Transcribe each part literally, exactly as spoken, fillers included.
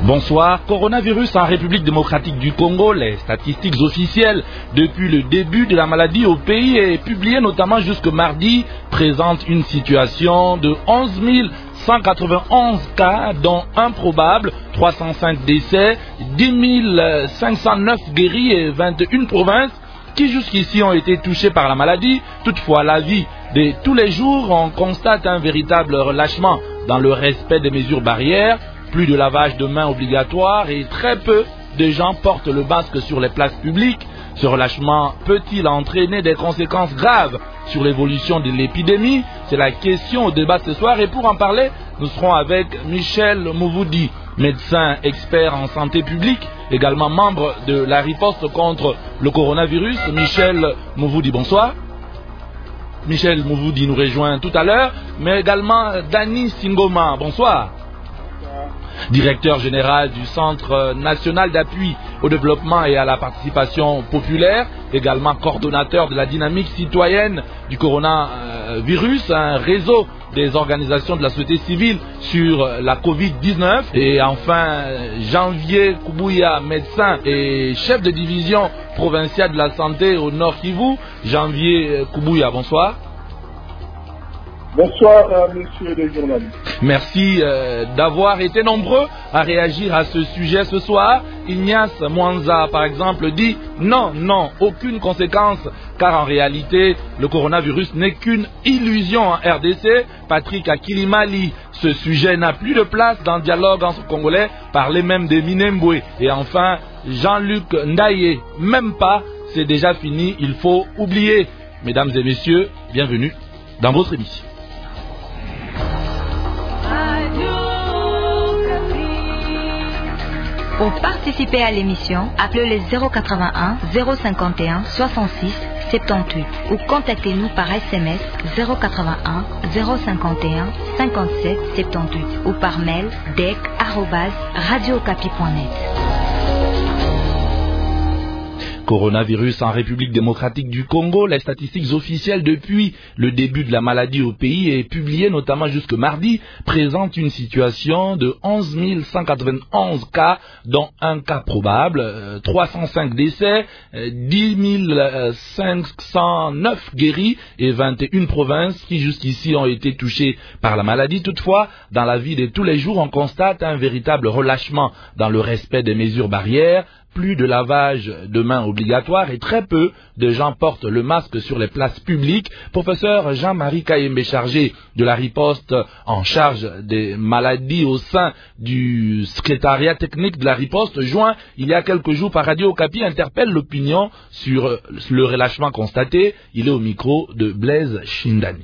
Bonsoir. Coronavirus en République démocratique du Congo. Les statistiques officielles depuis le début de la maladie au pays et publiées notamment jusque mardi présentent une situation de onze mille cent quatre-vingt-onze cas, dont un probable, trois cent cinq décès, dix mille cinq cent neuf guéris et vingt et une provinces qui jusqu'ici ont été touchées par la maladie. Toutefois, la vie de tous les jours, on constate un véritable relâchement dans le respect des mesures barrières. Plus de lavage de mains obligatoire et très peu de gens portent le masque sur les places publiques. Ce relâchement peut-il entraîner des conséquences graves sur l'évolution de l'épidémie? C'est la question au débat ce soir et pour en parler, nous serons avec Michel Mouvoudi, médecin expert en santé publique, également membre de la riposte contre le coronavirus. Michel Mouvoudi, bonsoir. Michel Mouvoudi nous rejoint tout à l'heure, mais également Dani Singoma, bonsoir. Directeur général du Centre national d'appui au développement et à la participation populaire, également coordonnateur de la dynamique citoyenne du coronavirus, un réseau des organisations de la société civile sur la covid dix-neuf. Et enfin, Janvier Koubouya, médecin et chef de division provinciale de la santé au Nord Kivu. Janvier Koubouya, bonsoir. Bonsoir, euh, messieurs les journalistes. Merci euh, d'avoir été nombreux à réagir à ce sujet ce soir. Ignace Mwanza, par exemple, dit non, non, aucune conséquence, car en réalité, le coronavirus n'est qu'une illusion en R D C. Patrick Akilimali, ce sujet n'a plus de place dans le dialogue entre Congolais, parler même des Minembwe. Et enfin, Jean-Luc Ndaye, même pas, c'est déjà fini, il faut oublier. Mesdames et messieurs, bienvenue dans votre émission. Pour participer à l'émission, appelez le zéro quatre-vingt-un zéro cinquante et un soixante-six soixante-dix-huit ou contactez-nous par S M S zéro quatre-vingt-un zéro cinquante et un cinquante-sept soixante-dix-huit ou par mail dec arobase radiocapi point net. Coronavirus en République démocratique du Congo. Les statistiques officielles depuis le début de la maladie au pays et publiées notamment jusque mardi présentent une situation de onze mille cent quatre-vingt-onze cas, dont un cas probable, euh, trois cent cinq décès, euh, dix mille cinq cent neuf guéris et vingt et une provinces qui jusqu'ici ont été touchées par la maladie. Toutefois, dans la vie de tous les jours, on constate un véritable relâchement dans le respect des mesures barrières. Plus de lavage de mains obligatoire et très peu de gens portent le masque sur les places publiques. Professeur Jean-Marie Kayembe, chargé de la riposte en charge des maladies au sein du secrétariat technique de la riposte, joint il y a quelques jours par Radio Okapi, interpelle l'opinion sur le relâchement constaté. Il est au micro de Blaise Shindani.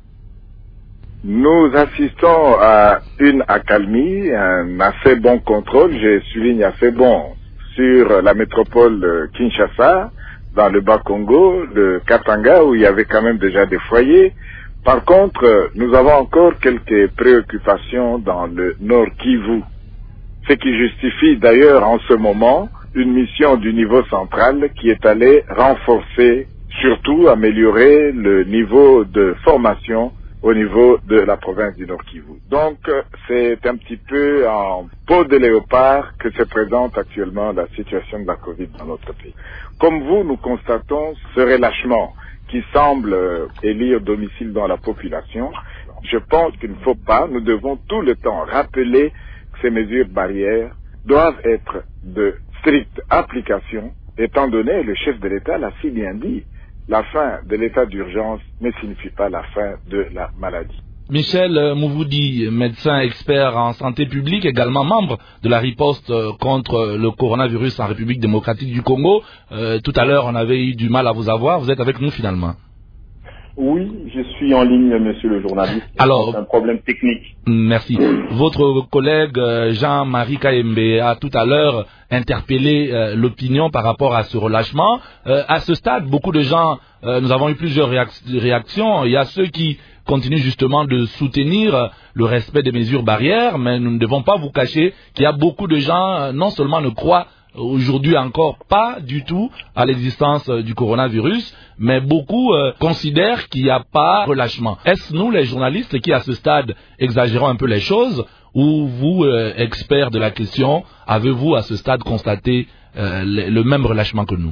Nous assistons à une accalmie, un assez bon contrôle, je souligne assez bon, sur la métropole de Kinshasa, dans le Bas-Congo, le Katanga, où il y avait quand même déjà des foyers. Par contre, nous avons encore quelques préoccupations dans le Nord Kivu, ce qui justifie d'ailleurs en ce moment une mission du niveau central qui est allée renforcer, surtout améliorer le niveau de formation au niveau de la province du Nord Kivu. Donc, c'est un petit peu en peau de léopard que se présente actuellement la situation de la Covid dans notre pays. Comme vous, nous constatons ce relâchement qui semble élire domicile dans la population. Je pense qu'il ne faut pas, nous devons tout le temps rappeler que ces mesures barrières doivent être de stricte application, étant donné, le chef de l'État l'a si bien dit, la fin de l'état d'urgence ne signifie pas la fin de la maladie. Michel Mouvoudi, médecin expert en santé publique, également membre de la riposte contre le coronavirus en République démocratique du Congo. Euh, tout à l'heure, on avait eu du mal à vous avoir. Vous êtes avec nous finalement. Oui, je suis en ligne, monsieur le journaliste. Alors, c'est un problème technique. Merci. Votre collègue Jean-Marie Kayembe a tout à l'heure interpellé euh, l'opinion par rapport à ce relâchement. Euh, à ce stade, beaucoup de gens, euh, nous avons eu plusieurs réac- réactions. Il y a ceux qui continuent justement de soutenir le respect des mesures barrières, mais nous ne devons pas vous cacher qu'il y a beaucoup de gens, euh, non seulement ne croient aujourd'hui encore pas du tout à l'existence euh, du coronavirus, mais beaucoup euh, considèrent qu'il n'y a pas de relâchement. Est-ce nous, les journalistes, qui à ce stade exagérons un peu les choses, ou vous, euh, experts de la question, avez-vous à ce stade constaté euh, le, le même relâchement que nous?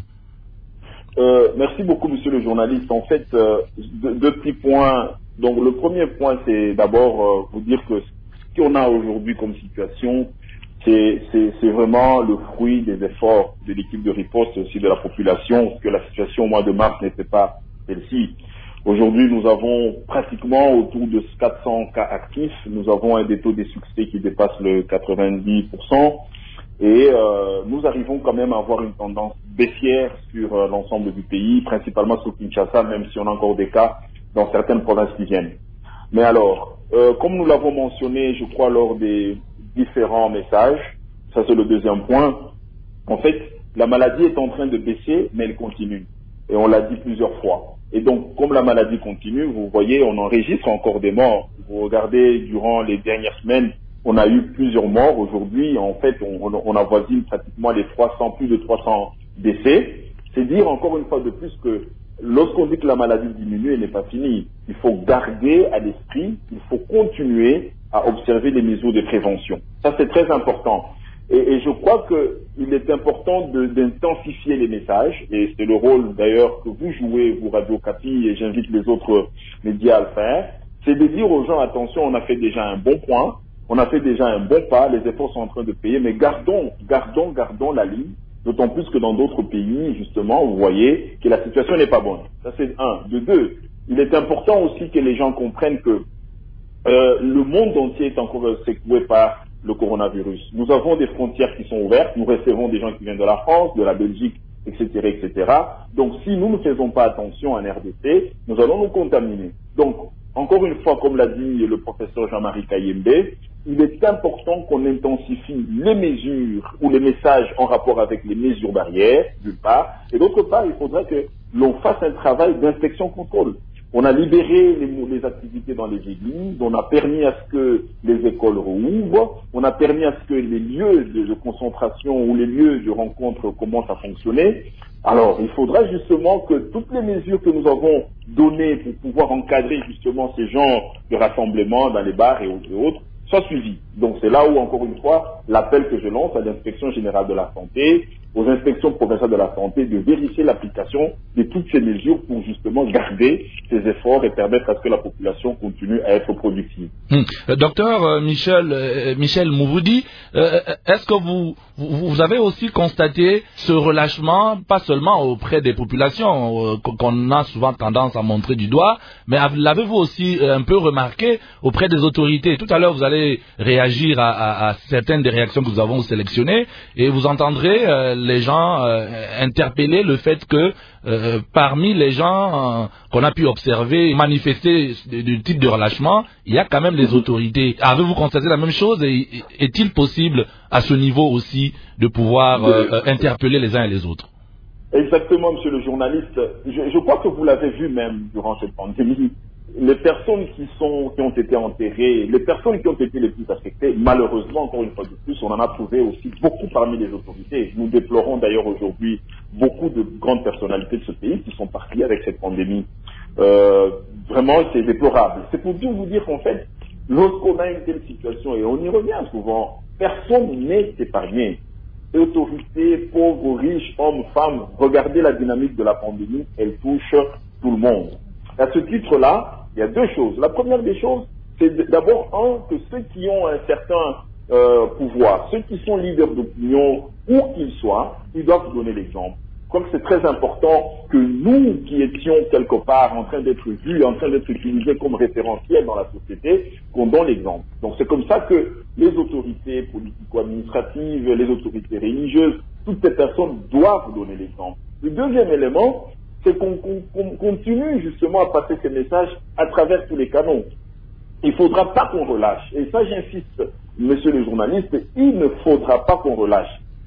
euh, Merci beaucoup, monsieur le journaliste. En fait, euh, deux, deux petits points. Donc, le premier point, c'est d'abord euh, vous dire que ce qu'on a aujourd'hui comme situation, c'est, c'est, c'est vraiment le fruit des efforts de l'équipe de riposte et aussi de la population, parce que la situation au mois de mars n'était pas celle-ci. Aujourd'hui, nous avons pratiquement autour de quatre cents cas actifs. Nous avons un des taux de succès qui dépasse le quatre-vingt-dix pour cent. Et euh, nous arrivons quand même à avoir une tendance baissière sur euh, l'ensemble du pays, principalement sur Kinshasa, même si on a encore des cas dans certaines provinces qui viennent. Mais alors, euh, comme nous l'avons mentionné, je crois, lors des différents messages, ça c'est le deuxième point, en fait, la maladie est en train de baisser, mais elle continue. Et on l'a dit plusieurs fois. Et donc, comme la maladie continue, vous voyez, on enregistre encore des morts. Vous regardez, durant les dernières semaines, on a eu plusieurs morts. Aujourd'hui, en fait, on, on avoisine pratiquement les trois cents, plus de trois cents décès. C'est dire encore une fois de plus que lorsqu'on dit que la maladie diminue, elle n'est pas finie. Il faut garder à l'esprit, il faut continuer à observer les mesures de prévention. Ça, c'est très important. Et, et je crois qu'il est important de, d'intensifier les messages, et c'est le rôle d'ailleurs que vous jouez, vous Radio Okapi, et j'invite les autres médias à le faire, c'est de dire aux gens, attention, on a fait déjà un bon point, on a fait déjà un bon pas, les efforts sont en train de payer, mais gardons, gardons, gardons la ligne, d'autant plus que dans d'autres pays, justement, vous voyez que la situation n'est pas bonne. Ça, c'est un. De deux, il est important aussi que les gens comprennent que euh, le monde entier est encore secoué par le coronavirus. Nous avons des frontières qui sont ouvertes, nous recevons des gens qui viennent de la France, de la Belgique, et cetera, et cetera. Donc, si nous ne faisons pas attention en R D C, nous allons nous contaminer. Donc, encore une fois, comme l'a dit le professeur Jean-Marie Kayembe, il est important qu'on intensifie les mesures ou les messages en rapport avec les mesures barrières, d'une part, et d'autre part, il faudrait que l'on fasse un travail d'inspection-contrôle. On a libéré les, les activités dans les églises, on a permis à ce que les écoles rouvrent, on a permis à ce que les lieux de, de concentration ou les lieux de rencontre commencent à fonctionner. Alors, il faudra justement que toutes les mesures que nous avons données pour pouvoir encadrer justement ces genres de rassemblements dans les bars et autres soient suivies. Donc c'est là où, encore une fois, l'appel que je lance à l'inspection générale de la santé, aux inspections provinciales de la santé, de vérifier l'application de toutes ces mesures pour justement garder ces efforts et permettre à ce que la population continue à être productive. Hum. Euh, docteur euh, Michel, euh, Michel Mouvoudi, euh, est-ce que vous, vous, vous avez aussi constaté ce relâchement, pas seulement auprès des populations, euh, qu'on a souvent tendance à montrer du doigt, mais l'avez-vous aussi euh, un peu remarqué auprès des autorités? Tout à l'heure, vous allez réagir à, à, à certaines des réactions que nous avons sélectionnées, et vous entendrez euh, les gens euh, interpeller le fait que euh, parmi les gens euh, qu'on a pu observer manifester du type de relâchement, il y a quand même les autorités. Avez-vous constaté la même chose, et est-il possible à ce niveau aussi de pouvoir euh, interpeller les uns et les autres? Exactement, monsieur le journaliste. Je, je crois que vous l'avez vu même durant cette pandémie. Les personnes qui sont, qui ont été enterrées, les personnes qui ont été les plus affectées, malheureusement, encore une fois de plus, on en a trouvé aussi beaucoup parmi les autorités. Nous déplorons d'ailleurs aujourd'hui beaucoup de grandes personnalités de ce pays qui sont parties avec cette pandémie. Euh, vraiment, c'est déplorable. C'est pour tout vous dire qu'en fait, lorsqu'on a une telle situation, et on y revient souvent, personne n'est épargné. Autorités, pauvres, riches, hommes, femmes, regardez la dynamique de la pandémie, elle touche tout le monde. À ce titre-là, il y a deux choses. La première des choses, c'est d'abord, un, que ceux qui ont un certain euh, pouvoir, ceux qui sont leaders d'opinion, où qu'ils soient, ils doivent donner l'exemple. Je crois que c'est très important que nous, qui étions quelque part en train d'être vus, en train d'être utilisés comme référentiels dans la société, qu'on donne l'exemple. Donc c'est comme ça que les autorités politico-administratives, les autorités religieuses, toutes ces personnes doivent donner l'exemple. Le deuxième élément, c'est qu'on qu'on continue justement à passer ces messages à travers tous les canaux. Il ne faudra pas qu'on relâche. Et ça, j'insiste, monsieur le journaliste, il ne faudra pas qu'on relâche.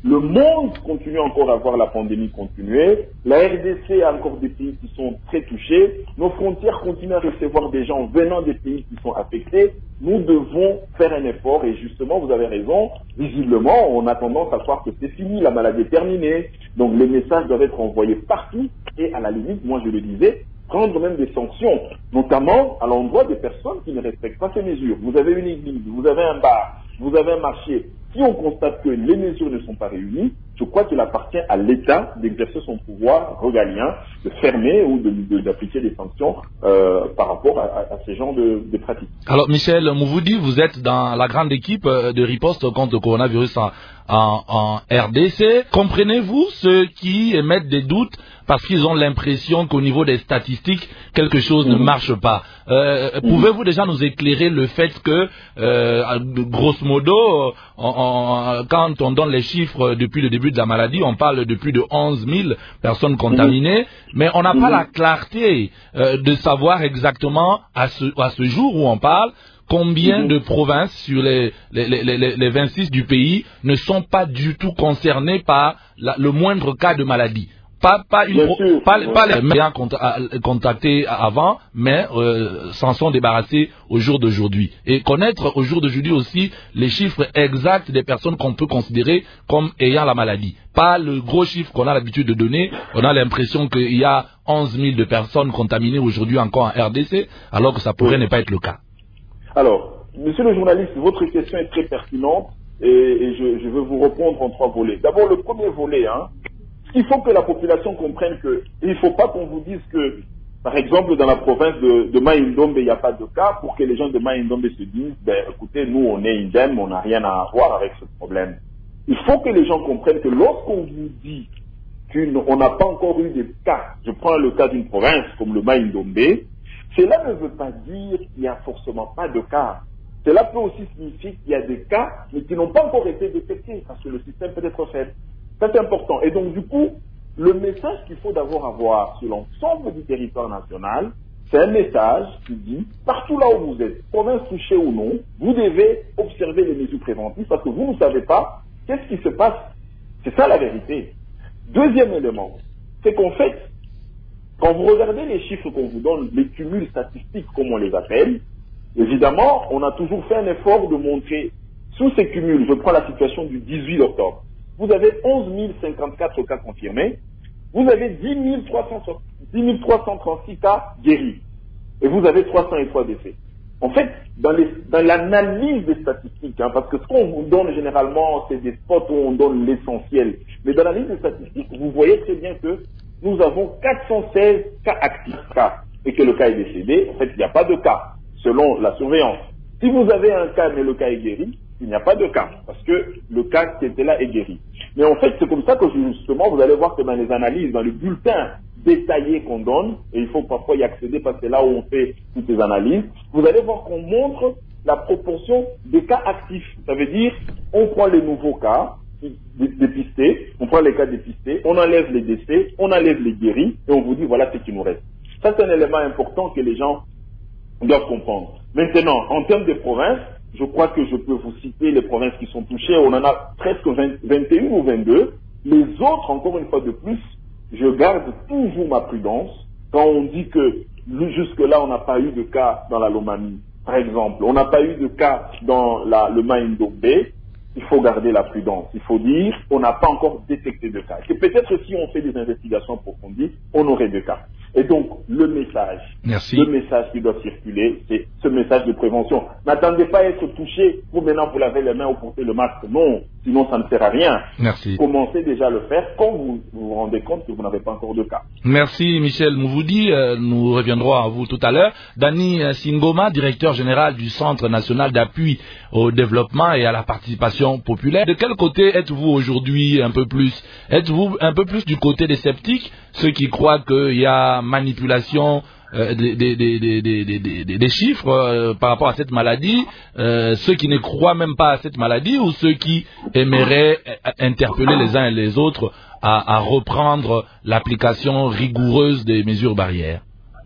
Le monde continue encore à voir la pandémie continuer. La R D C a encore des pays qui sont très touchés. Nos frontières continuent à recevoir des gens venant des pays qui sont affectés. Nous devons faire un effort et justement, vous avez raison, visiblement, on a tendance à croire que c'est fini, la maladie est terminée. Donc les messages doivent être envoyés partout et à la limite, moi je le disais, prendre même des sanctions, notamment à l'endroit des personnes qui ne respectent pas ces mesures. Vous avez une église, vous avez un bar, vous avez un marché. Si on constate que les mesures ne sont pas réunies, je crois qu'il appartient à l'État d'exercer son pouvoir régalien, de fermer ou de, de, d'appliquer des sanctions euh, par rapport à, à, à ces genres de, de pratiques. Alors Michel Mouvoudi, vous êtes dans la grande équipe de riposte contre le coronavirus en, en, en R D C. Comprenez-vous ceux qui émettent des doutes parce qu'ils ont l'impression qu'au niveau des statistiques, quelque chose mmh. ne marche pas. Euh, mmh. Pouvez-vous déjà nous éclairer le fait que, euh, grosso modo, on, on, quand on donne les chiffres depuis le début de la maladie, on parle de plus de onze mille personnes contaminées, mmh. mais on n'a mmh. pas la clarté euh, de savoir exactement à ce, à ce jour où on parle, combien mmh. de provinces sur les, les, les, les, les vingt-six du pays ne sont pas du tout concernées par la, le moindre cas de maladie. Pas, pas, une, sûr, pas, ouais. pas les médias contactés avant, mais euh, s'en sont débarrassés au jour d'aujourd'hui. Et connaître au jour d'aujourd'hui aussi les chiffres exacts des personnes qu'on peut considérer comme ayant la maladie. Pas le gros chiffre qu'on a l'habitude de donner. On a l'impression qu'il y a onze mille de personnes contaminées aujourd'hui encore en R D C, alors que ça pourrait oui. ne pas être le cas. Alors, monsieur le journaliste, votre question est très pertinente et, et je, je veux vous répondre en trois volets. D'abord, le premier volet, hein. Il faut que la population comprenne que il ne faut pas qu'on vous dise que, par exemple, dans la province de, de Mai-Ndombe, il n'y a pas de cas, pour que les gens de Mai-Ndombe se disent, ben, écoutez, nous, on est indemne, on n'a rien à voir avec ce problème. Il faut que les gens comprennent que lorsqu'on vous dit qu'on n'a pas encore eu de cas, je prends le cas d'une province comme le Mai-Ndombe, cela ne veut pas dire qu'il n'y a forcément pas de cas. Cela peut aussi signifier qu'il y a des cas, mais qui n'ont pas encore été détectés, parce que le système peut être faible. C'est important. Et donc, du coup, le message qu'il faut d'abord avoir sur l'ensemble du territoire national, c'est un message qui dit, partout là où vous êtes, province touchée ou non, vous devez observer les mesures préventives parce que vous ne savez pas qu'est-ce qui se passe. C'est ça la vérité. Deuxième élément, c'est qu'en fait, quand vous regardez les chiffres qu'on vous donne, les cumuls statistiques comme on les appelle, évidemment, on a toujours fait un effort de montrer, sous ces cumuls, je prends la situation du dix-huit octobre, vous avez onze mille cinquante-quatre cas confirmés, vous avez dix mille trois cent trente-six cas guéris, et vous avez trois cent trois décès. En fait, dans, les, dans l'analyse des statistiques, hein, parce que ce qu'on vous donne généralement, c'est des spots où on donne l'essentiel, mais dans l'analyse des statistiques, vous voyez très bien que nous avons quatre cent seize cas actifs, et que le cas est décédé. En fait, il n'y a pas de cas, selon la surveillance. Si vous avez un cas, mais le cas est guéri, il n'y a pas de cas, parce que le cas qui était là est guéri. Mais en fait, c'est comme ça que justement, vous allez voir que dans les analyses, dans le bulletin détaillé qu'on donne, et il faut parfois y accéder parce que c'est là où on fait toutes les analyses, vous allez voir qu'on montre la proportion des cas actifs. Ça veut dire, on prend les nouveaux cas dépistés, on prend les cas dépistés, on enlève les décès, on enlève les guéris, et on vous dit voilà ce qui nous reste. Ça, c'est un élément important que les gens doivent comprendre. Maintenant, en termes de provinces, je crois que je peux vous citer les provinces qui sont touchées. On en a presque vingt, vingt et un ou vingt-deux. Les autres, encore une fois de plus, je garde toujours ma prudence. Quand on dit que jusque-là, on n'a pas eu de cas dans la Lomami, par exemple, on n'a pas eu de cas dans la, le Mai-Ndombe, il faut garder la prudence. Il faut dire on n'a pas encore détecté de cas. Et peut-être si on fait des investigations approfondies, on aurait des cas. Et donc, le message, Merci. le message qui doit circuler, c'est ce message de prévention. N'attendez pas à être touché pour maintenant vous laver les mains ou porter le masque. Non, sinon ça ne sert à rien. Merci. Commencez déjà à le faire quand vous vous, vous rendez compte que vous n'avez pas encore de cas. Merci Michel Mouvoudi. Euh, nous reviendrons à vous tout à l'heure. Dani Singoma, directeur général du Centre national d'appui au développement et à la participation populaire. De quel côté êtes-vous aujourd'hui un peu plus? Êtes-vous un peu plus du côté des sceptiques, ceux qui croient qu'il y a manipulation euh, des, des, des, des, des, des, des chiffres euh, par rapport à cette maladie, euh, ceux qui ne croient même pas à cette maladie, ou ceux qui aimeraient interpeller les uns et les autres à, à reprendre l'application rigoureuse des mesures barrières?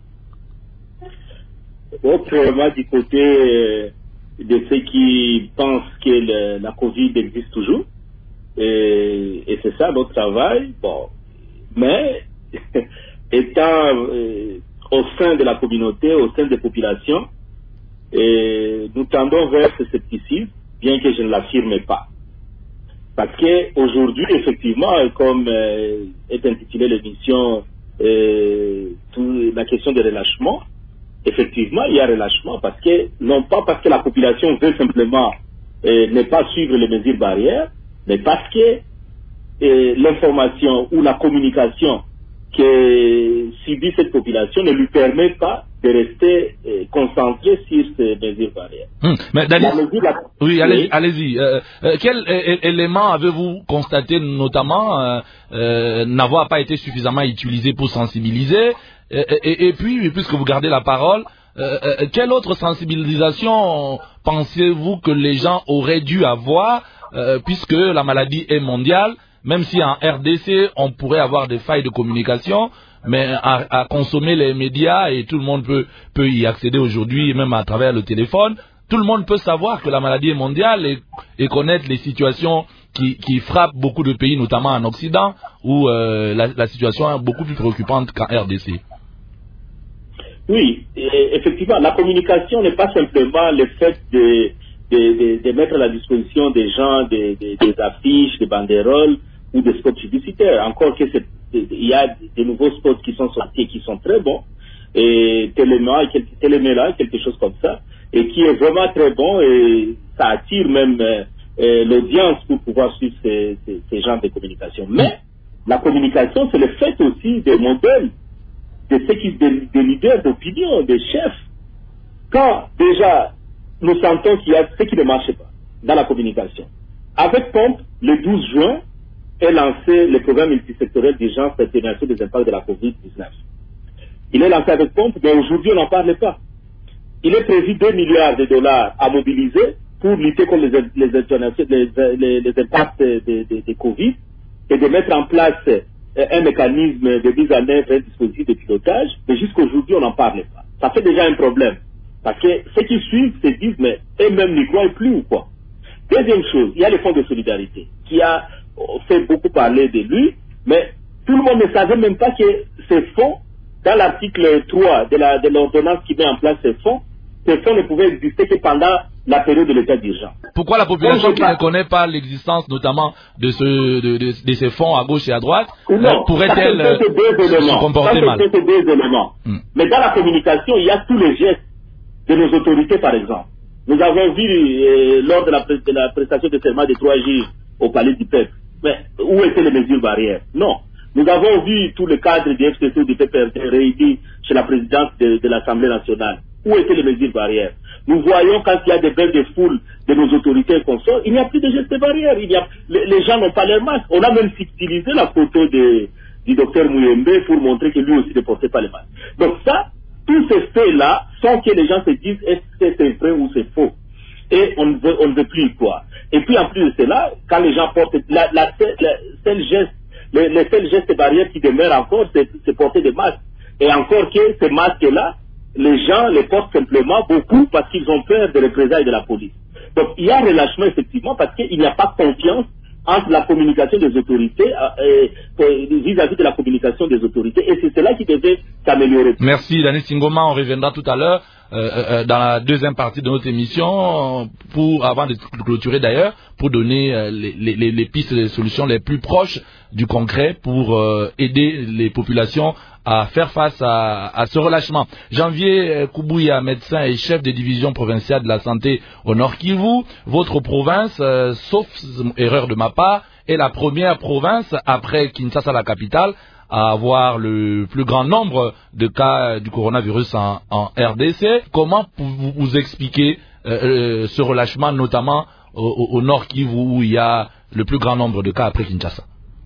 Autrement, du côté de ceux qui pensent que le, la Covid existe toujours, et, et c'est ça notre travail. Bon, mais étant euh, au sein de la communauté, au sein des populations, et nous tendons vers ce scepticisme, bien que je ne l'affirme pas. Parce qu'aujourd'hui, effectivement, comme euh, est intitulée l'émission, euh, tout, la question de relâchement, effectivement, il y a relâchement parce que, non pas parce que la population veut simplement euh, ne pas suivre les mesures barrières, mais parce que euh, l'information ou la communication que subit cette population ne lui permet pas de rester euh, concentré sur ces mesures barrières. Hum, mais Dani, la mesure, la... oui, allez-y. Allez euh, euh, quel é élément avez-vous constaté notamment euh, euh, n'avoir pas été suffisamment utilisé pour sensibiliser et, et, et puis, puisque vous gardez la parole, euh, euh, quelle autre sensibilisation pensez-vous que les gens auraient dû avoir euh, puisque la maladie est mondiale? Même si en R D C, on pourrait avoir des failles de communication, mais à, à consommer les médias, et tout le monde peut, peut y accéder aujourd'hui, même à travers le téléphone, tout le monde peut savoir que la maladie est mondiale et, et connaître les situations qui, qui frappent beaucoup de pays, notamment en Occident, où euh, la, la situation est beaucoup plus préoccupante qu'en R D C. Oui, et effectivement, la communication n'est pas simplement le fait de, de, de, de mettre à la disposition des gens des, des, des affiches, des banderoles, ou des spots publicitaires. Encore que c'est, il y a des nouveaux spots qui sont sortis et qui sont très bons, et Téléma, Téléméla, quelque chose comme ça, et qui est vraiment très bon, et ça attire même euh, euh, l'audience pour pouvoir suivre ces, ces, ces genres de communication. Mais la communication, c'est le fait aussi des modèles, de ceux qui, des, des leaders d'opinion, des chefs. Quand déjà nous sentons qu'il y a ce qui ne marche pas dans la communication. Avec Pompe, le douze juin, est lancé le programme multisectoriel d'urgence d'atténuation des impacts de la covid dix-neuf. Il est lancé avec Pompe, mais aujourd'hui on n'en parle pas. Il est prévu deux milliards de dollars à mobiliser pour lutter contre les, les, les, les, les impacts de, de, de, de Covid et de mettre en place un mécanisme de mise en œuvre, un dispositif de pilotage, mais jusqu'aujourd'hui on n'en parle pas. Ça fait déjà un problème. Parce que ceux qui suivent se disent, mais eux-mêmes n'y croient plus ou quoi. Deuxième chose, il y a le fonds de solidarité qui a fait beaucoup parler de lui, mais tout le monde ne savait même pas que ces fonds, dans l'article trois de, la, de l'ordonnance qui met en place ces fonds, ces fonds ne pouvaient exister que pendant la période de l'état d'urgence. Pourquoi la population qui ne connaît pas l'existence notamment de, ce, de, de, de ces fonds à gauche et à droite non, pourrait-elle euh, se comporter mal? C'est deux éléments. Hmm. Mais dans la communication, il y a tous les gestes de nos autorités, par exemple. Nous avons vu euh, lors de la, de la prestation de serment de trois jours au Palais du Peuple, mais où étaient les mesures barrières? Non. Nous avons vu tous les cadres du F C C ou du P P R D réunis chez la présidente de, de l'Assemblée nationale. Où étaient les mesures barrières? Nous voyons quand il y a des bains de foule de nos autorités et consorts, il n'y a plus de gestes barrières. Il y a, les, les gens n'ont pas leur masque. On a même utilisé la photo de, du docteur Mouyembe pour montrer que lui aussi ne portait pas les masques. Donc ça, tous ces faits-là sont que les gens se disent est-ce que c'est vrai ou c'est faux? Et on ne veut, on ne veut plus y croire. Et puis en plus de cela, quand les gens portent la, la, la seul geste, les, les seuls gestes barrières qui demeurent encore, c'est, c'est porter des masques. Et encore que ces masques-là, les gens les portent simplement beaucoup parce qu'ils ont peur des représailles de la police. Donc il y a un relâchement effectivement parce qu'il n'y a pas confiance entre la communication des autorités euh, vis-à-vis de la communication des autorités, et c'est cela qui devait s'améliorer. Merci Dani Singoma, on reviendra tout à l'heure euh, euh, dans la deuxième partie de notre émission, pour, avant de clôturer d'ailleurs, pour donner euh, les, les, les pistes et les solutions les plus proches du concret pour euh, aider les populations à faire face à, à ce relâchement. Janvier Koubouya, médecin et chef de division provinciale de la santé au Nord Kivu, votre province, euh, sauf erreur de ma part, est la première province après Kinshasa, la capitale, à avoir le plus grand nombre de cas du coronavirus en, en R D C. Comment vous, vous expliquez euh, ce relâchement, notamment au, au Nord Kivu, où il y a le plus grand nombre de cas après Kinshasa?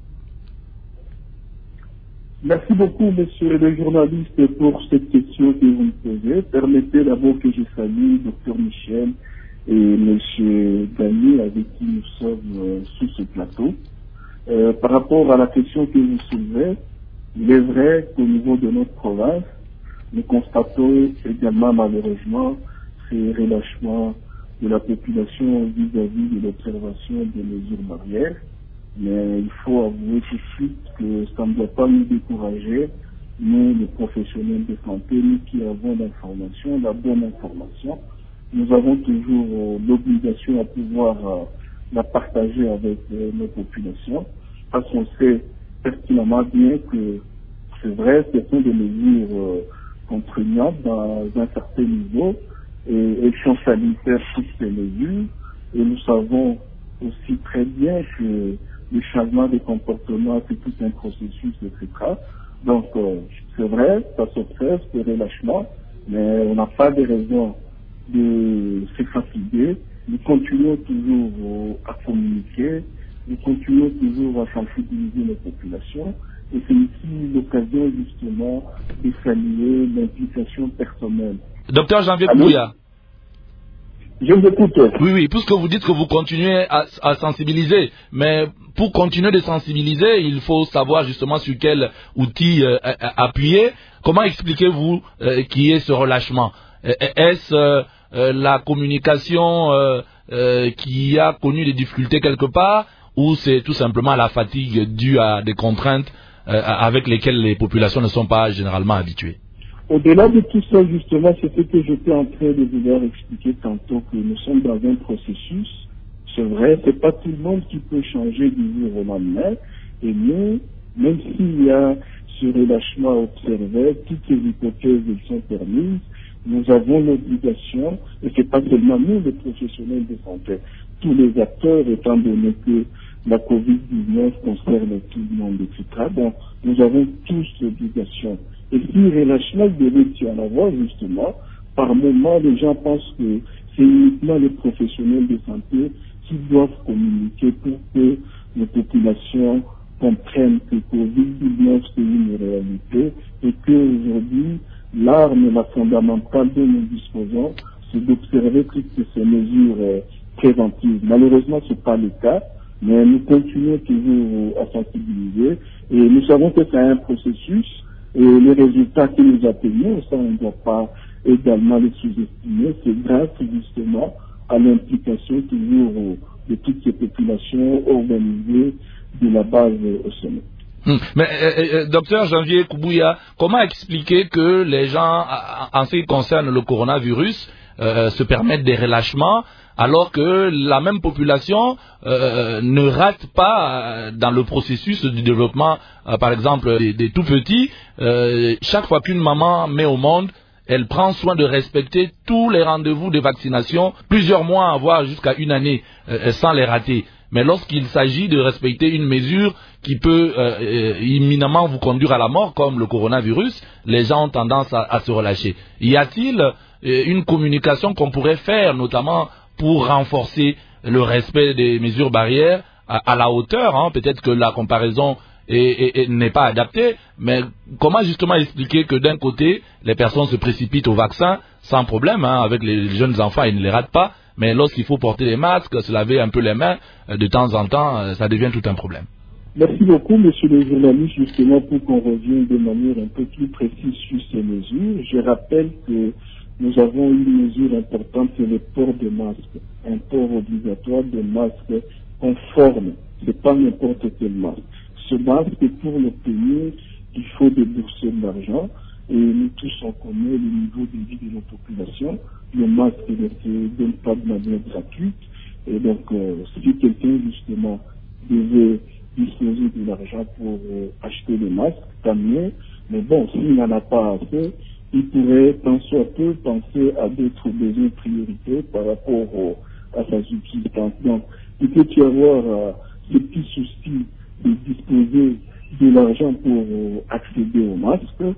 Merci beaucoup, monsieur le journaliste, pour cette question que vous me posez. Permettez d'abord que je salue docteur Michel et monsieur Dani, avec qui nous sommes euh, sur ce plateau. Euh, par rapport à la question que vous soulevez, il est vrai qu'au niveau de notre province, nous constatons également malheureusement ces relâchements de la population vis-à-vis de l'observation des mesures barrières. Mais il faut avouer tout de suite que ça ne doit pas nous décourager, nous, les professionnels de santé, nous qui avons l'information, la bonne information. Nous avons toujours euh, l'obligation à pouvoir euh, la partager avec euh, nos populations, parce qu'on sait pertinemment bien que c'est vrai, ce sont des mesures euh, contraignantes dans un certain niveau, et elles sont sanitaires toutes ces mesures, et nous savons aussi très bien que le changement des comportements, c'est tout un processus, et cetera. Donc, euh, c'est vrai, ça s'observe, ce relâchement, mais on n'a pas de raison de se fatiguer. Nous continuons toujours euh, à communiquer, nous continuons toujours à sensibiliser les populations, et c'est ici l'occasion justement de saluer l'implication personnelle. Docteur Janvier Koubouya. Je vous écoute. Oui, oui, puisque vous dites que vous continuez à, à sensibiliser, mais pour continuer de sensibiliser, il faut savoir justement sur quel outil euh, appuyer. Comment expliquez-vous euh, qui est ce relâchement? Est-ce euh, euh, la communication euh, euh, qui a connu des difficultés quelque part, ou c'est tout simplement la fatigue due à des contraintes euh, avec lesquelles les populations ne sont pas généralement habituées? Au-delà de tout ça, justement, c'est ce que j'étais en train de vous expliquer tantôt, que nous sommes dans un processus. C'est vrai, c'est pas tout le monde qui peut changer du jour au lendemain. Et nous, même s'il y a ce relâchement observé, toutes les hypothèses elles sont permises, nous avons l'obligation, et c'est pas seulement nous, les professionnels de santé, tous les acteurs, étant donné que la covid dix-neuf concerne tout le monde, et cetera. Donc, nous avons tous l'obligation. Et si relâchement devait y en avoir, justement, par moment, les gens pensent que c'est uniquement les professionnels de santé qui doivent communiquer pour que les populations comprennent que covid dix-neuf c'est une réalité et qu'aujourd'hui, l'arme, la fondamentale dont nous disposons, c'est d'observer toutes ces mesures euh, préventives. Malheureusement, ce n'est pas le cas, mais nous continuons toujours à sensibiliser et nous savons que c'est un processus et les résultats que nous atteignons, ça on ne doit pas également les sous-estimer, c'est grâce justement à l'implication toujours de toutes ces populations organisées de la base au sommet. Hum. Mais euh, euh, docteur Janvier Koubouya, comment expliquer que les gens, en ce qui concerne le coronavirus, euh, se permettent des relâchements, alors que la même population euh, ne rate pas euh, dans le processus du développement, euh, par exemple, des, des tout petits. Euh, chaque fois qu'une maman met au monde, elle prend soin de respecter tous les rendez-vous de vaccination, plusieurs mois, voire jusqu'à une année, euh, sans les rater. Mais lorsqu'il s'agit de respecter une mesure qui peut euh, euh, imminemment vous conduire à la mort, comme le coronavirus, les gens ont tendance à, à se relâcher. Y a-t-il euh, une communication qu'on pourrait faire, notamment pour renforcer le respect des mesures barrières à, à la hauteur, hein? Peut-être que la comparaison est, est, est, n'est pas adaptée, mais comment justement expliquer que d'un côté, les personnes se précipitent au vaccin sans problème, hein, avec les jeunes enfants, ils ne les ratent pas, mais lorsqu'il faut porter les masques, se laver un peu les mains, de temps en temps, ça devient tout un problème. Merci beaucoup, monsieur le journaliste, justement, pour qu'on revienne de manière un peu plus précise sur ces mesures. Je rappelle que nous avons une mesure importante, c'est le port de masque. Un port obligatoire de masque conforme. C'est pas n'importe quel masque. Ce masque, pour l'obtenir, il faut débourser de l'argent. Et nous tous, on connaît le niveau de vie de nos populations. Le masque ne se donne pas de manière gratuite. Et donc, euh, si quelqu'un, justement, devait disposer de l'argent pour euh, acheter des masques, tant mieux. Mais bon, s'il n'en a pas assez, il pourrait, tant soit peu, penser à d'autres besoins prioritaires par rapport au, à sa subsistance. Donc, il peut y avoir euh, ce petit souci de disposer de l'argent pour euh, accéder aux masques.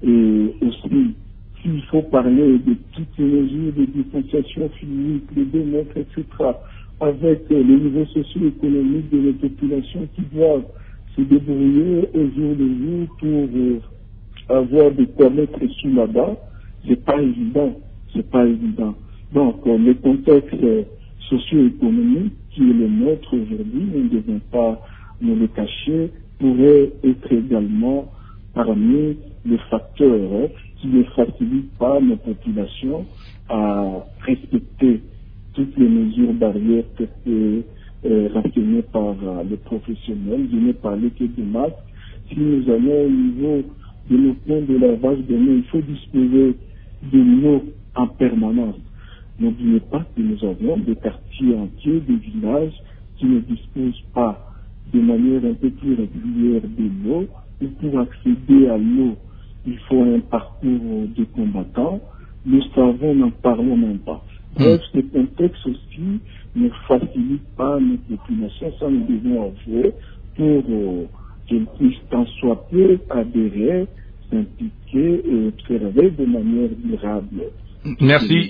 Et aussi, s'il faut parler de toutes les mesures de distanciation physique, les deux mètres, et cetera, avec euh, les niveaux socio-économiques de la population qui doivent se débrouiller au jour le jour pour euh, avoir des quoi mettre sous la dent, c'est pas évident, c'est pas évident. Donc, euh, le contexte euh, socio-économique qui est le nôtre aujourd'hui, nous ne devons pas nous le cacher, pourrait être également parmi les facteurs hein, qui ne facilitent pas nos populations à respecter toutes les mesures barrières que euh, renseignés par euh, les professionnels. Je n'ai parlé que de masques. Si nous allons au niveau de nos points de lavage de mains, il faut disposer de l'eau en permanence. N'oubliez pas que nous avons des quartiers entiers, des villages qui ne disposent pas de manière un peu plus régulière de l'eau. Et pour accéder à l'eau, il faut un parcours de combattants. Nous savons, n'en parlons même pas. Bref, ce contexte aussi ne facilite pas nos populations, ça nous devons avouer, pour euh, qu'elles puissent tant soit peu adhérer, s'impliquer et observer de manière durable. Merci.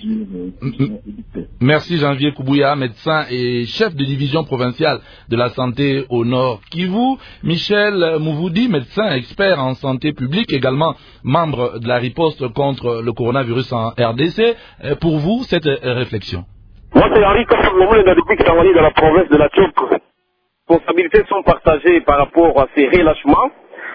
Merci Janvier Koubouya, médecin et chef de division provinciale de la santé au Nord Kivu. Michel Mouvoudi, médecin expert en santé publique, également membre de la riposte contre le coronavirus en R D C. Pour vous, cette réflexion? Moi, c'est Henri Kofamomou, depuis que dans la province de la Tchoukou. Les responsabilités sont partagées par rapport à ces relâchements,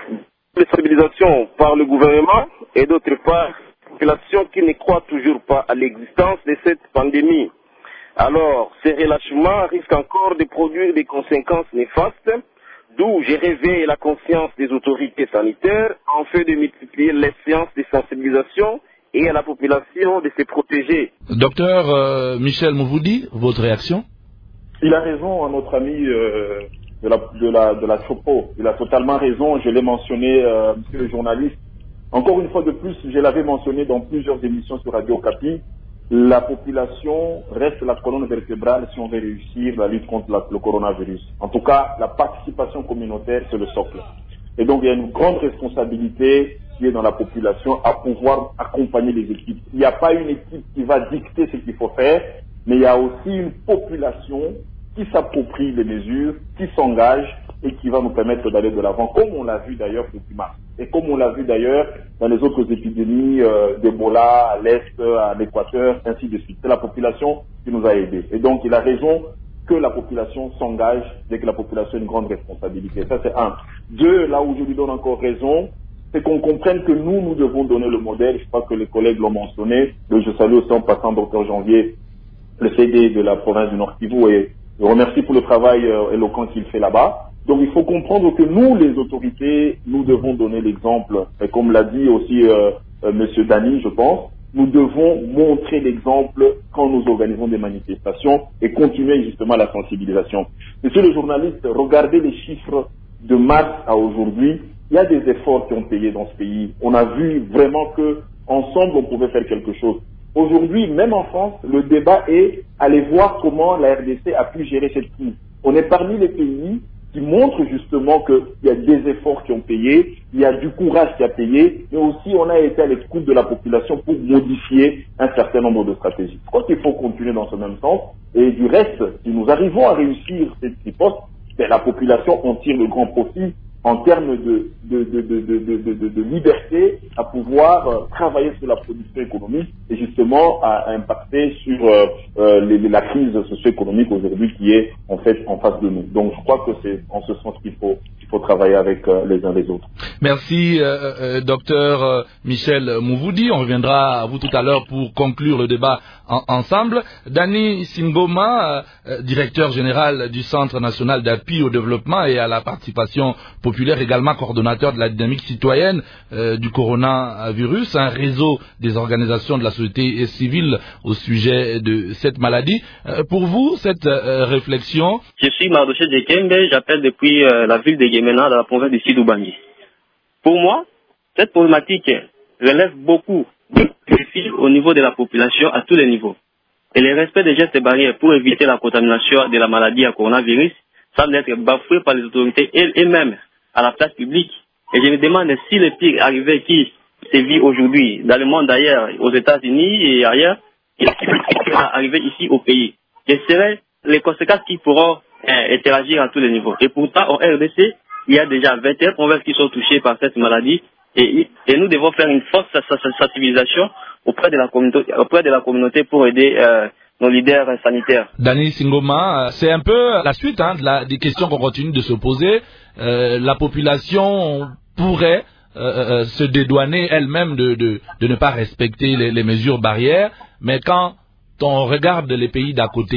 les stabilisations par le gouvernement et d'autre part, population qui ne croit toujours pas à l'existence de cette pandémie. Alors, ces relâchements risquent encore de produire des conséquences néfastes, d'où j'ai réveillé la conscience des autorités sanitaires en fait de multiplier les séances de sensibilisation et à la population de se protéger. Docteur euh, Michel Mouvoudi, votre réaction? Il a raison, hein, notre ami euh, de la de la de la Chopo. Il a totalement raison. Je l'ai mentionné, euh, monsieur le journaliste. Encore une fois de plus, je l'avais mentionné dans plusieurs émissions sur Radio Okapi, la population reste la colonne vertébrale si on veut réussir la lutte contre la, le coronavirus. En tout cas, la participation communautaire, c'est le socle. Et donc, il y a une grande responsabilité qui est dans la population à pouvoir accompagner les équipes. Il n'y a pas une équipe qui va dicter ce qu'il faut faire, mais il y a aussi une population qui s'approprie les mesures, qui s'engage et qui va nous permettre d'aller de l'avant, comme on l'a vu d'ailleurs depuis mars. Et comme on l'a vu d'ailleurs dans les autres épidémies euh, d'Ebola à l'Est, à l'Équateur, ainsi de suite. C'est la population qui nous a aidés. Et donc, il a raison que la population s'engage dès que la population a une grande responsabilité. Ça, c'est un. Deux, là où je lui donne encore raison, c'est qu'on comprenne que nous, nous devons donner le modèle. Je crois que les collègues l'ont mentionné. Je salue aussi en passant docteur Janvier, le C D de la province du Nord Kivu, et je remercie pour le travail euh, éloquent qu'il fait là-bas. Donc il faut comprendre que nous, les autorités, nous devons donner l'exemple. Et comme l'a dit aussi euh, euh, Monsieur Dany, je pense, nous devons montrer l'exemple quand nous organisons des manifestations et continuer justement la sensibilisation. Monsieur le journaliste, regardez les chiffres de mars à aujourd'hui. Il y a des efforts qui ont payé dans ce pays. On a vu vraiment que ensemble on pouvait faire quelque chose. Aujourd'hui, même en France, le débat est aller voir comment la R D C a pu gérer cette crise. On est parmi les pays qui montrent justement qu'il y a des efforts qui ont payé, il y a du courage qui a payé, mais aussi on a été à l'écoute de la population pour modifier un certain nombre de stratégies. Je crois qu'il faut continuer dans ce même sens. Et du reste, si nous arrivons à réussir cette riposte, ben, la population en tire le grand profit en termes de, de, de, de, de, de, de, de liberté à pouvoir euh, travailler sur la production économique et justement à, à impacter sur euh, euh, les, la crise socio-économique aujourd'hui qui est en fait en face de nous. Donc je crois que c'est en ce sens qu'il faut, qu'il faut travailler avec euh, les uns les autres. Merci euh, euh, docteur euh, Michel Mouvoudi. On reviendra à vous tout à l'heure pour conclure le débat en, ensemble. Dany Singoma, euh, directeur général du Centre national d'appui au développement et à la participation populaire, également coordonnateur de la dynamique citoyenne euh, du coronavirus, un réseau des organisations de la société civile au sujet de cette maladie. Euh, pour vous, cette euh, réflexion? Je suis Mardoché Djekembe, j'appelle depuis euh, la ville de Guémena, dans la province du Sud-Oubangi. Pour moi, cette problématique relève beaucoup de défis au niveau de la population à tous les niveaux. Et le respect des gestes barrières pour éviter la contamination de la maladie à coronavirus semble être bafoué par les autorités et même à la place publique. Et je me demande si le pire arrivé qui sévit aujourd'hui dans le monde d'ailleurs, aux États-Unis et ailleurs, il va arriver ici au pays. Quelles seraient les conséquences qui pourront euh, interagir à tous les niveaux? Et pourtant, au R D C, il y a déjà vingt et un provinces qui sont touchées par cette maladie et, et nous devons faire une forte sensibilisation auprès de la communauté, auprès de la communauté pour aider euh, nos leaders sanitaires. Dany Singoma, c'est un peu la suite hein, de la, des questions qu'on continue de se poser. Euh, la population pourrait euh, euh, se dédouaner elle-même de, de, de ne pas respecter les, les mesures barrières, mais quand on regarde les pays d'à côté,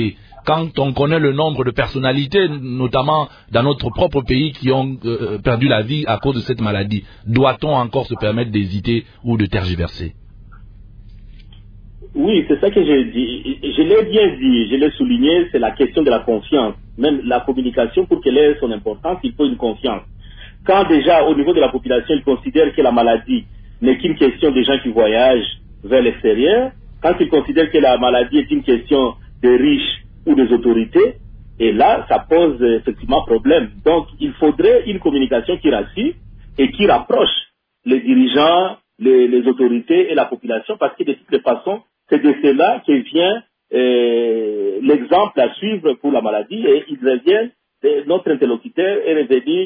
quand on connaît le nombre de personnalités, notamment dans notre propre pays, qui ont euh, perdu la vie à cause de cette maladie? Doit-on encore se permettre d'hésiter ou de tergiverser? Oui, c'est ça que j'ai dit. Je l'ai bien dit, je l'ai souligné, c'est la question de la confiance. Même la communication, pour qu'elle ait son importance, il faut une confiance. Quand déjà, au niveau de la population, ils considèrent que la maladie n'est qu'une question des gens qui voyagent vers l'extérieur, quand ils considèrent que la maladie est une question des riches ou des autorités, et là, ça pose effectivement problème. Donc, il faudrait une communication qui rassure et qui rapproche les dirigeants, les, les autorités et la population, parce que de toutes les façons, c'est de cela que vient euh, l'exemple à suivre pour la maladie, et ils reviennent, notre interlocuteur est revenu,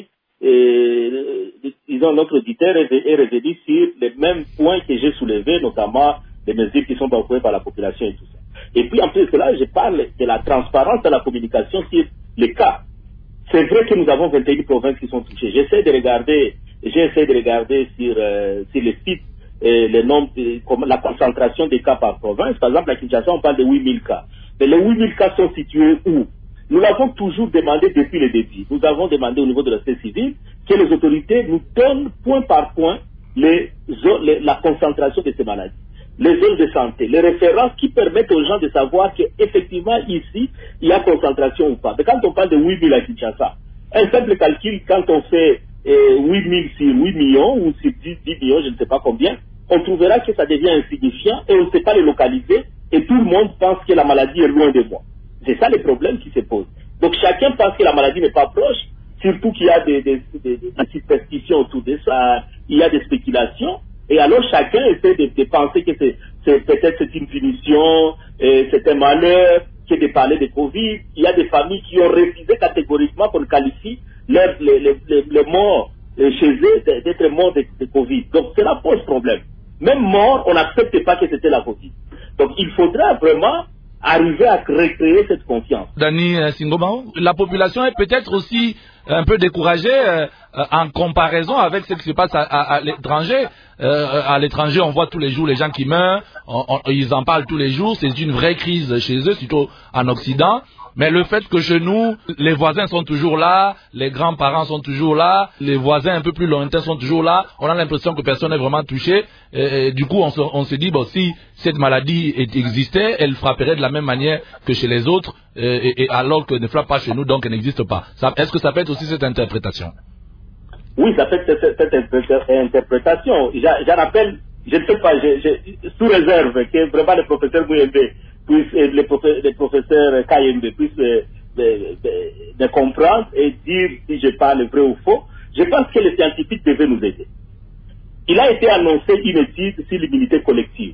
et, disons notre auditeur est, est revenu sur les mêmes points que j'ai soulevés, notamment les mesures qui sont proposées par la population et tout ça. Et puis en plus de cela, je parle de la transparence de la communication sur les cas. C'est vrai que nous avons vingt et une provinces qui sont touchées. J'essaie de regarder, j'essaie de regarder sur, euh, sur les sites et les nombres, la concentration des cas par province. Par exemple, à Kinshasa, on parle de huit mille cas. Mais les huit mille cas sont situés où? Nous l'avons toujours demandé depuis le début. Nous avons demandé au niveau de la société civile que les autorités nous donnent point par point les, les, la concentration de ces maladies, les zones de santé, les références qui permettent aux gens de savoir qu'effectivement ici, il y a concentration ou pas. Mais quand on parle de huit mille à Kinshasa, un simple calcul, quand on fait euh, huit mille sur huit millions ou sur dix, dix millions, je ne sais pas combien, on trouvera que ça devient insignifiant et on ne sait pas les localiser et tout le monde pense que la maladie est loin de moi. C'est ça le problème qui se pose. Donc chacun pense que la maladie n'est pas proche, surtout qu'il y a des, des, des, des superstitions autour de ça, il y a des spéculations, et alors chacun essaie de, de penser que c'est, c'est, peut-être c'est une punition, et c'est un malheur, que de parler de Covid. Il y a des familles qui ont refusé catégoriquement qu'on qualifie les, les, les, les, les morts chez eux d'être morts de, de Covid. Donc cela pose problème. Même mort, on n'accepte pas que c'était la Covid. Donc il faudra vraiment arriver à recréer cette confiance. Dani Singomao, la population est peut-être aussi un peu découragée euh, en comparaison avec ce qui se passe à, à, à l'étranger. Euh, à l'étranger, on voit tous les jours les gens qui meurent, on, on, ils en parlent tous les jours, c'est une vraie crise chez eux, surtout en Occident. Mais le fait que chez nous, les voisins sont toujours là, les grands-parents sont toujours là, les voisins un peu plus lointains sont toujours là, on a l'impression que personne n'est vraiment touché. Et, et du coup, on se, on se dit, bon, si cette maladie existait, elle frapperait de la même manière que chez les autres, et, et alors qu'elle ne frappe pas chez nous, donc elle n'existe pas. Ça, est-ce que ça peut être aussi cette interprétation? Oui, ça peut être cette, cette interprétation. J'en rappelle, je ne sais pas, je, je, sous réserve que vraiment le professeur Mouyembe puisse, et le, professeur, le professeur Kayembe puisse me, me, me comprendre et dire si je parle vrai ou faux. Je pense que les scientifiques devaient nous aider. Il a été annoncé une étude sur l'immunité collective.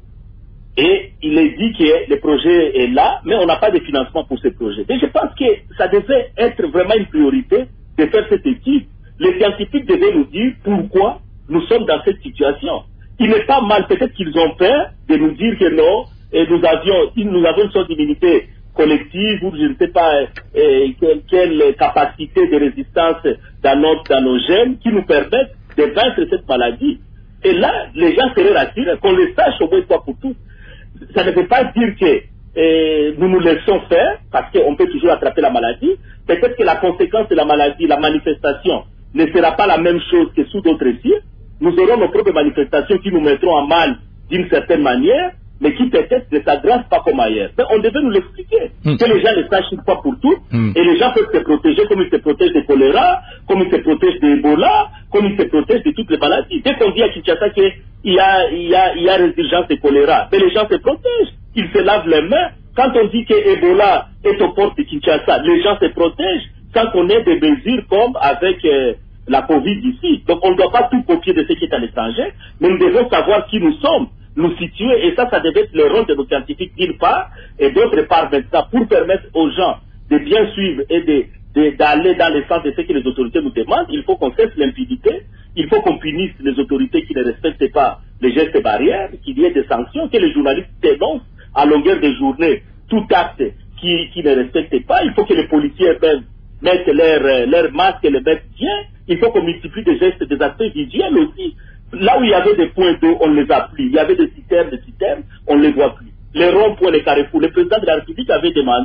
Et il est dit que le projet est là, mais on n'a pas de financement pour ce projet. Et je pense que ça devait être vraiment une priorité de faire cette étude. Les scientifiques devaient nous dire pourquoi nous sommes dans cette situation. Il n'est pas mal, peut-être qu'ils ont peur de nous dire que non, et nous avions, nous avons une sorte d'immunité collective, ou je ne sais pas euh, quelle, quelle capacité de résistance dans, notre, dans nos gènes qui nous permettent de vaincre cette maladie. Et là, les gens seraient rassurés, qu'on le sache au moins une fois pour tous. Ça ne veut pas dire que euh, nous nous laissons faire, parce qu'on peut toujours attraper la maladie. Peut-être que la conséquence de la maladie, la manifestation, ne sera pas la même chose que sous d'autres signes. Nous aurons nos propres manifestations qui nous mettront en mal d'une certaine manière, mais qui peut-être ne s'agressent pas comme ailleurs. Mais on devait nous l'expliquer, mmh. que les gens le sachent une fois pour toutes, mmh. et les gens peuvent se protéger comme ils se protègent de choléra, comme ils se protègent d'Ebola, comme ils se protègent de toutes les maladies. Dès qu'on dit à Kinshasa qu'il y a, il y a, il y a résurgence de choléra, mais les gens se protègent, ils se lavent les mains. Quand on dit que Ebola est aux portes de Kinshasa, les gens se protègent sans qu'on ait des mesures comme avec euh, la Covid ici. Donc on ne doit pas tout copier de ce qui est à l'étranger, mais nous devons savoir qui nous sommes, nous situer, et ça, ça devait être le rôle de nos scientifiques d'une part, et d'autre part maintenant, pour permettre aux gens de bien suivre et de, de, d'aller dans le sens de ce que les autorités nous demandent. Il faut qu'on cesse l'impunité, il faut qu'on punisse les autorités qui ne respectent pas les gestes barrières, qu'il y ait des sanctions, que les journalistes dénoncent à longueur de journée tout acte qui, qui ne respecte pas. Il faut que les policiers même mettent leur, leur masque et le mettent bien. Il faut qu'on multiplie des gestes, des aspects d'hygiène aussi. Là où il y avait des points d'eau, on ne les a plus. Il y avait des citernes, des citernes, on ne les voit plus. Les ronds-points, les carrefours. Le président de la République avait demandé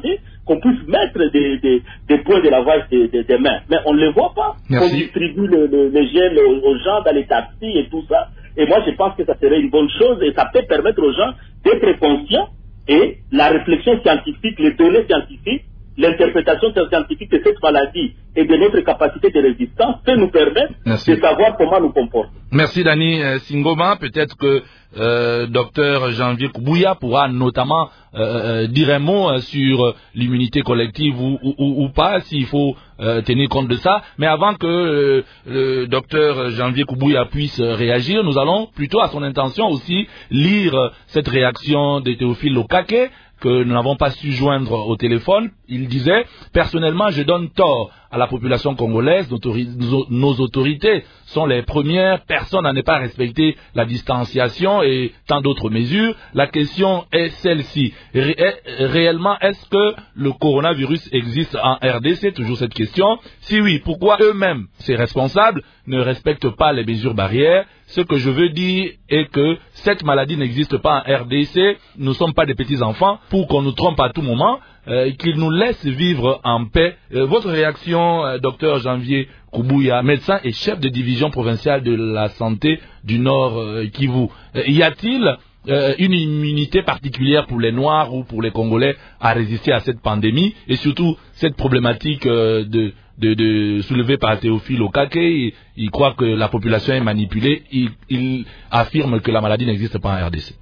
qu'on puisse mettre des, des, des points de lavage des, des, des mains. Mais on ne les voit pas. Merci. On distribue le, le, les gels aux, aux gens dans les taxis et tout ça. Et moi, je pense que ça serait une bonne chose et ça peut permettre aux gens d'être conscients et la réflexion scientifique, les données scientifiques, l'interprétation scientifique de cette maladie et de notre capacité de résistance peut nous permettre Merci. de savoir comment nous comporter. Merci Dani euh, Singoma. Peut-être que euh, docteur Janvier Koubouya pourra notamment euh, euh, dire un mot euh, sur l'immunité collective ou, ou, ou, ou pas, s'il faut euh, tenir compte de ça. Mais avant que euh, le docteur Janvier Koubouya puisse réagir, nous allons plutôt à son intention aussi lire euh, cette réaction de Théophile Okake, que nous n'avons pas su joindre au téléphone. Il disait « Personnellement, je donne tort à la population congolaise. Nos autorités sont les premières personnes à ne pas respecter la distanciation et tant d'autres mesures. La question est celle-ci. Ré réellement, est-ce que le coronavirus existe en R D C? Toujours cette question. Si oui, pourquoi eux-mêmes, ces responsables, ne respectent pas les mesures barrières? Ce que je veux dire est que cette maladie n'existe pas en R D C. Nous ne sommes pas des petits-enfants pour qu'on nous trompe à tout moment. Euh, qu'ils nous laissent vivre en paix. Euh, votre réaction, euh, docteur Janvier Koubouya, médecin et chef de division provinciale de la santé du Nord euh, Kivu. Euh, y a-t-il euh, une immunité particulière pour les Noirs ou pour les Congolais à résister à cette pandémie et surtout cette problématique euh, de, de, de soulevée par Théophile Okake? Il, il croit que la population est manipulée. Il, il affirme que la maladie n'existe pas en R D C.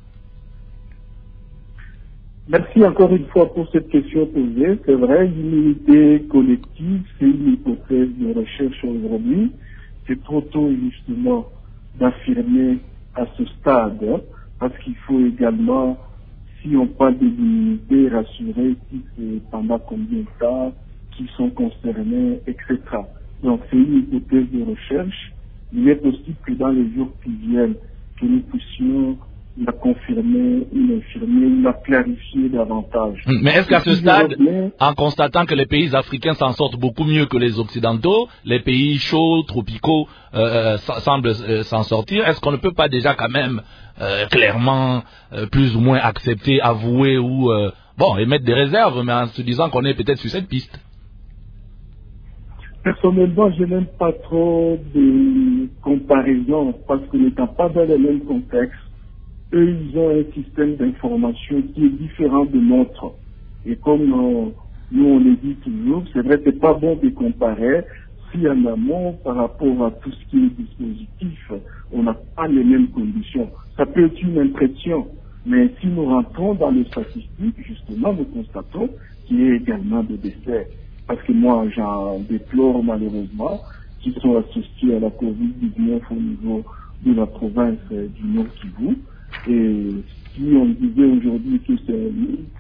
Merci encore une fois pour cette question posée. C'est vrai, l'immunité collective, c'est une hypothèse de recherche aujourd'hui. C'est trop tôt justement d'affirmer à ce stade, hein, parce qu'il faut également, si on parle de l'immunité, rassurer si c'est pendant combien de temps, qui sont concernés, et cetera. Donc c'est une hypothèse de recherche. Il est possible que dans les jours qui viennent, que nous puissions la confirmer, l'infirmer, la clarifier davantage. Mais est-ce qu'à ce stade, en constatant que les pays africains s'en sortent beaucoup mieux que les occidentaux, les pays chauds, tropicaux euh, semblent euh, s'en sortir, est-ce qu'on ne peut pas déjà quand même euh, clairement, euh, plus ou moins accepter, avouer ou euh, bon, émettre des réserves, mais en se disant qu'on est peut-être sur cette piste? Personnellement, je n'aime pas trop de comparaison parce que n'étant pas dans le même contexte, eux, ils ont un système d'information qui est différent de notre. Et comme euh, nous, on le dit toujours, c'est vrai que c'est pas bon de comparer si en amont, par rapport à tout ce qui est dispositif, on n'a pas les mêmes conditions. Ça peut être une impression, mais si nous rentrons dans les statistiques, justement, nous constatons qu'il y a également des décès. Parce que moi, j'en déplore malheureusement, qui sont associés à la covid dix-neuf au niveau de la province euh, du Nord Kivu. Et si on disait aujourd'hui que c'est un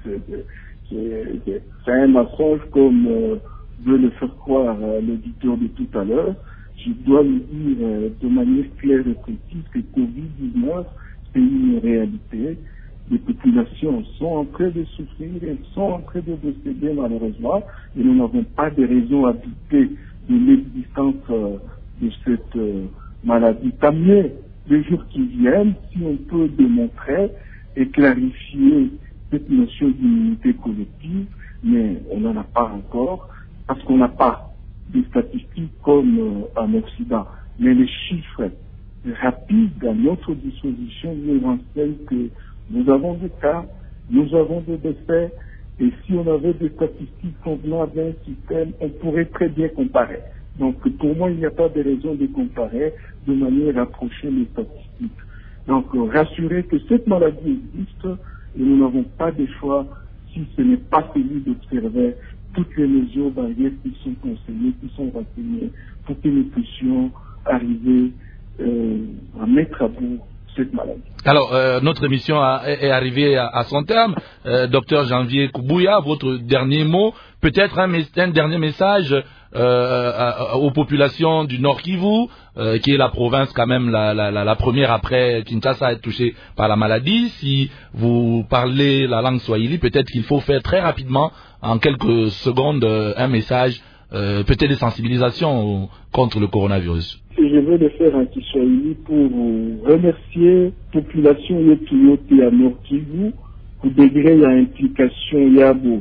mythe, c'est un mensonge comme euh, veut le faire croire euh, l'éditeur de tout à l'heure, je dois lui dire euh, de manière claire et précise que covid dix-neuf, c'est une réalité. Les populations sont en train de souffrir, elles sont en train de décéder malheureusement, et nous n'avons pas de raison à douter de l'existence euh, de cette euh, maladie. Tant mieux les jours qui viennent, si on peut démontrer et clarifier cette notion d'immunité collective, mais on n'en a pas encore, parce qu'on n'a pas de statistiques comme euh, en Occident. Mais les chiffres rapides à notre disposition nous renseignent que nous avons des cas, nous avons des décès, et si on avait des statistiques convenant d'un système, on pourrait très bien comparer. Donc pour moi, il n'y a pas de raison de comparer de manière rapprochée les statistiques. Donc euh, rassurer que cette maladie existe et nous n'avons pas de choix si ce n'est pas celui d'observer toutes les mesures barrières qui sont conseillées, qui sont renseignées pour que nous puissions arriver euh, à mettre à bout cette maladie. Alors, euh, notre émission a, est arrivée à, à son terme. Euh, docteur Janvier Koubouya, votre dernier mot, peut-être un, un dernier message euh, à, aux populations du Nord Kivu, euh, qui est la province quand même la, la, la, la première après Kinshasa à être touchée par la maladie. Si vous parlez la langue swahili, peut-être qu'il faut faire très rapidement, en quelques secondes, un message, euh, peut-être de sensibilisation contre le coronavirus. Je veux le faire en Kiswahili pour remercier la population yetu yote ya Nord Kivu ku degré ya implication yabo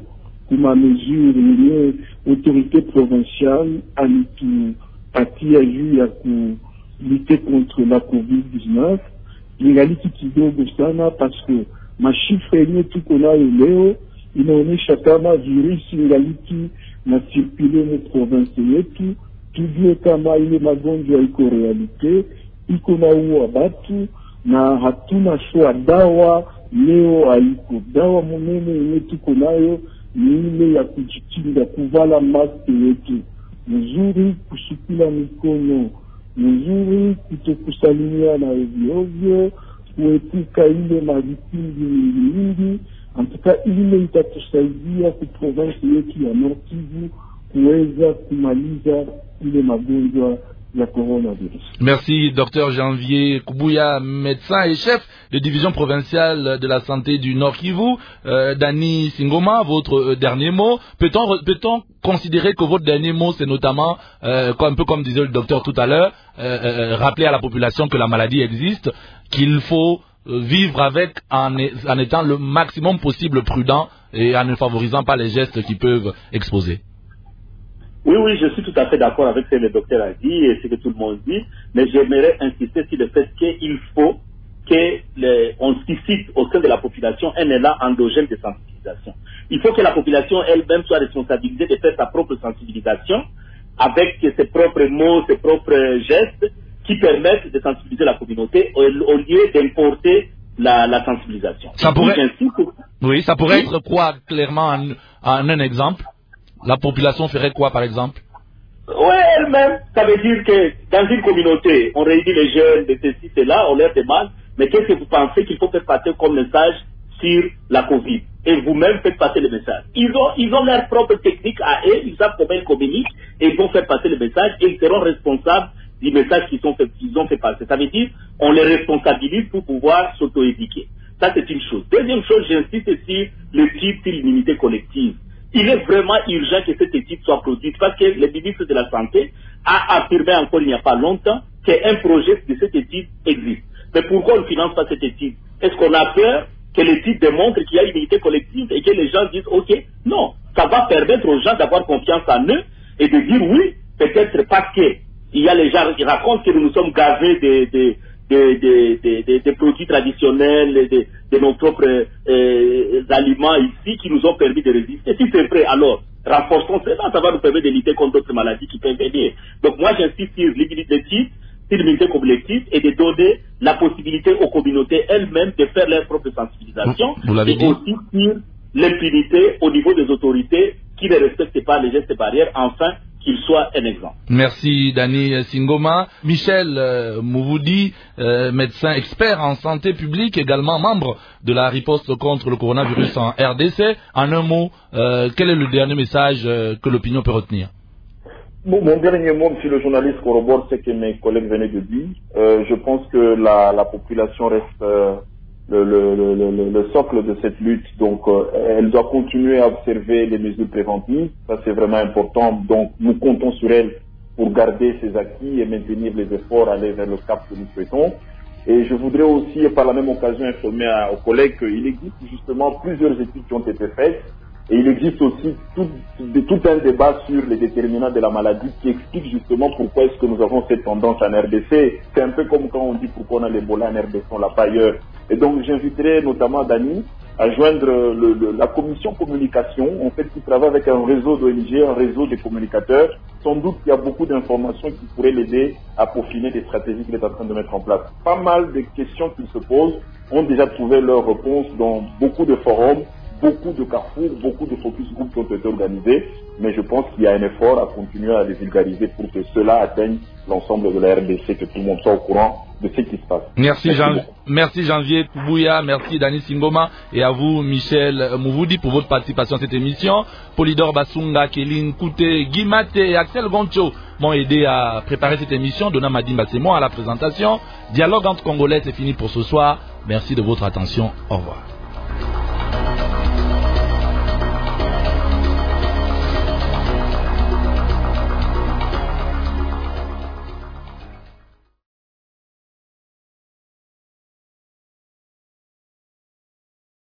kuma mesure yenye autorité provinciale alitu patia juu ya kulite contre la covid dix-neuf ingaliki kidogo sana, parce que mashifre yenye tuko nayo leo inaonyesha kama virusi ingaliki na circule mu province yetu. Tujue kama ile magonjwa iko realite, iko na uwa batu na hatuna shua. Dawa leo haiko, dawa munene yenye tuko nayo ni ile ya kujikinga, kuvala maske yetu mzuri, kusukula mikono mzuri, kutokusalimia na ovyo ovyo, kuepuka ile mavipindi mingi mingi. Antuka ile itatusaidia ku province yetu ya Nord Kivu kuweza kumaliza ile magonjwa ya coronavirus. Merci, docteur Janvier Kubuya, médecin et chef de division provinciale de la santé du Nord Kivu. Euh, Dani Singoma, votre euh, dernier mot. Peut-on peut-on considérer que votre dernier mot, c'est notamment, euh, un peu comme disait le docteur tout à l'heure, euh, euh, rappeler à la population que la maladie existe, qu'il faut euh, vivre avec en, en étant le maximum possible prudent et en ne favorisant pas les gestes qui peuvent exposer? Oui, oui, je suis tout à fait d'accord avec ce que le docteur a dit et ce que tout le monde dit, mais j'aimerais insister sur le fait qu'il faut qu'on suscite au sein de la population un élan endogène de sensibilisation. Il faut que la population elle-même soit responsabilisée de faire sa propre sensibilisation avec ses propres mots, ses propres gestes qui permettent de sensibiliser la communauté au, au lieu d'importer la, la sensibilisation. Ça pourrait, que... oui, ça pourrait oui. être quoi clairement en, en un exemple? La population ferait quoi, par exemple? Oui, elle-même. Ça veut dire que dans une communauté, on réunit les jeunes de ceci, cela, on leur demande, mais qu'est-ce que vous pensez qu'il faut faire passer comme message sur la Covid? Et vous-même faites passer le message. Ils ont, ils ont leur propre technique à eux, ils savent comment ils communiquent, et ils vont faire passer le message, et ils seront responsables du message qu'ils ont fait, qu'ils ont fait passer. Ça veut dire, on les responsabilise pour pouvoir s'auto-éduquer. Ça, c'est une chose. Deuxième chose, j'insiste sur le type de l'immunité collective. Il est vraiment urgent que cette étude soit produite parce que le ministre de la Santé a affirmé encore il n'y a pas longtemps qu'un projet de cette étude existe. Mais pourquoi on ne finance pas cette étude? Est-ce qu'on a peur que l'étude démontre qu'il y a une immunité collective et que les gens disent ok? Non, ça va permettre aux gens d'avoir confiance en eux et de dire oui, peut-être parce que il y a les gens qui racontent que nous nous sommes gavés de, de Des, des, des, des, des produits traditionnels, de, de nos propres euh, aliments ici qui nous ont permis de résister. Si c'est vrai, alors renforçons cela, ça va nous permettre de lutter contre d'autres maladies qui peuvent venir. Donc moi j'insiste sur l'immunité type, sur l'immunité collective et de donner la possibilité aux communautés elles-mêmes de faire leur propre sensibilisation. Vous l'avez et dit. aussi sur l'impunité au niveau des autorités qui ne respectent pas les gestes barrières, enfin qu'il soit un exemple. Merci Dani Singoma. Michel euh, Mouvoudi, euh, médecin expert en santé publique, également membre de la riposte contre le coronavirus en R D C. En un mot, euh, quel est le dernier message euh, que l'opinion peut retenir? Bon, mon dernier mot, monsieur le journaliste, corrobore ce que mes collègues venaient de dire. Euh, je pense que la, la population reste euh, le, le, le, le, le socle de cette lutte. Donc, euh, elle doit continuer à observer les mesures préventives. Ça, c'est vraiment important. Donc, nous comptons sur elle pour garder ses acquis et maintenir les efforts, aller vers le cap que nous souhaitons. Et je voudrais aussi, par la même occasion, informer à, aux collègues qu'il existe justement plusieurs études qui ont été faites. Et il existe aussi tout, tout un débat sur les déterminants de la maladie qui explique justement pourquoi est-ce que nous avons cette tendance en R D C. C'est un peu comme quand on dit pourquoi on a l'Ebola en R D C, on l'a pas ailleurs. Et donc j'inviterai notamment Dani à joindre le, le, la commission communication, en fait, qui travaille avec un réseau d'O N G, un réseau de communicateurs. Sans doute qu'il y a beaucoup d'informations qui pourraient l'aider à peaufiner des stratégies qu'il est en train de mettre en place. Pas mal de questions qu'il se posent ont déjà trouvé leur réponse dans beaucoup de forums, beaucoup de carrefours, beaucoup de focus groups qui ont été organisés, mais je pense qu'il y a un effort à continuer à les vulgariser pour que cela atteigne l'ensemble de la R D C, que tout le monde soit au courant de ce qui se passe. Merci, merci, Jean, merci Janvier Kubuya, merci Dani Singoma et à vous Michel Mouvoudi pour votre participation à cette émission. Polydor Basunga, Kéline Kouté, Guimate et Axel Goncho m'ont aidé à préparer cette émission. Donna Madimba, c'est moi à la présentation. Dialogue entre Congolais, c'est fini pour ce soir. Merci de votre attention. Au revoir.